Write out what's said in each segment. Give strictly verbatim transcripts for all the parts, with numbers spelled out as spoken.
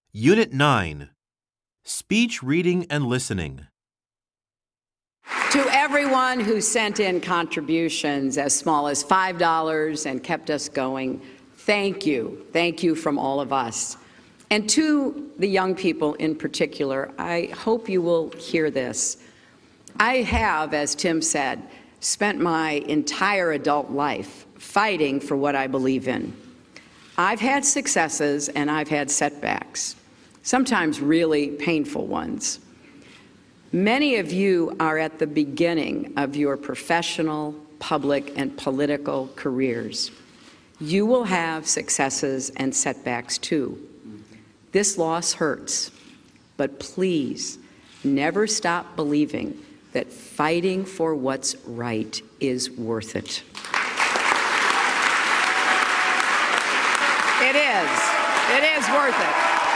Unit nine, Speech Reading and Listening. To everyone who sent in contributions as small as five dollars and kept us going, thank you. Thank you from all of us. And to the young people in particular, I hope you will hear this. I have, as Tim said, spent my entire adult life fighting for what I believe in. I've had successes and I've had setbacks, sometimes really painful ones. Many of you are at the beginning of your professional, public, and political careers. You will have successes and setbacks too. This loss hurts, but please never stop believing that fighting for what's right is worth it. It is. It is worth it.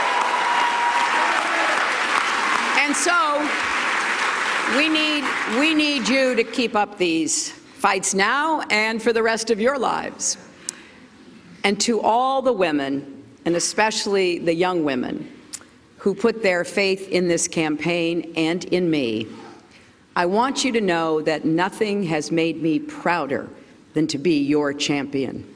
And so we need, we need you to keep up these fights now and for the rest of your lives. And to all the women, and especially the young women, who put their faith in this campaign and in me, I want you to know that nothing has made me prouder than to be your champion.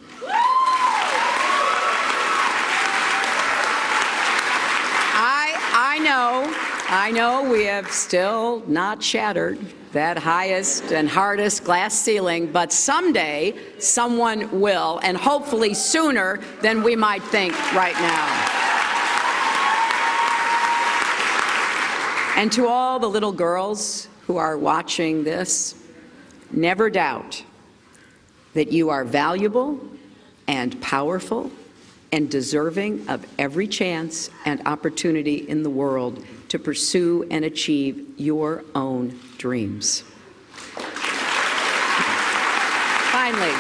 I, I know, I know we have still not shattered that highest and hardest glass ceiling, but someday someone will, and hopefully sooner than we might think right now. And to all the little girls who are watching this, never doubt that you are valuable and powerful and deserving of every chance and opportunity in the world to pursue and achieve your own dreams. Finally,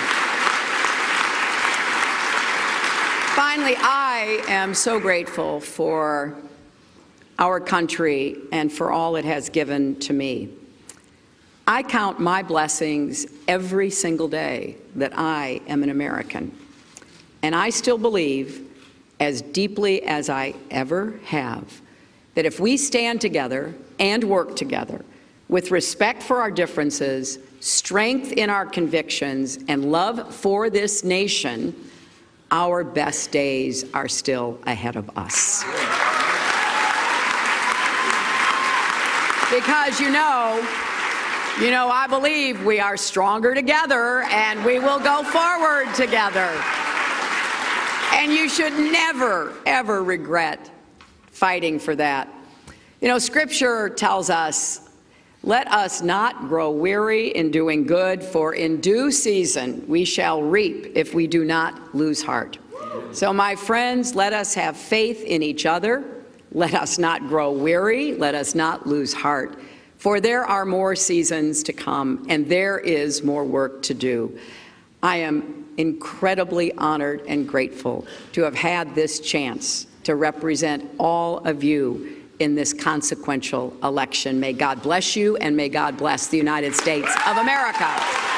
finally, I am so grateful for our country and for all it has given to me. I count my blessings every single day that I am an American. And I still believe, as deeply as I ever have, that if we stand together and work together with respect for our differences, strength in our convictions, and love for this nation, our best days are still ahead of us. Because you know, you know, I believe we are stronger together and we will go forward together. And you should never, ever regret fighting for that. You know, Scripture tells us, let us not grow weary in doing good, for in due season we shall reap if we do not lose heart. So, my friends, let us have faith in each other. Let us not grow weary. Let us not lose heart. For there are more seasons to come, and there is more work to do. I am incredibly honored and grateful to have had this chance to represent all of you in this consequential election. May God bless you, and may God bless the United States of America.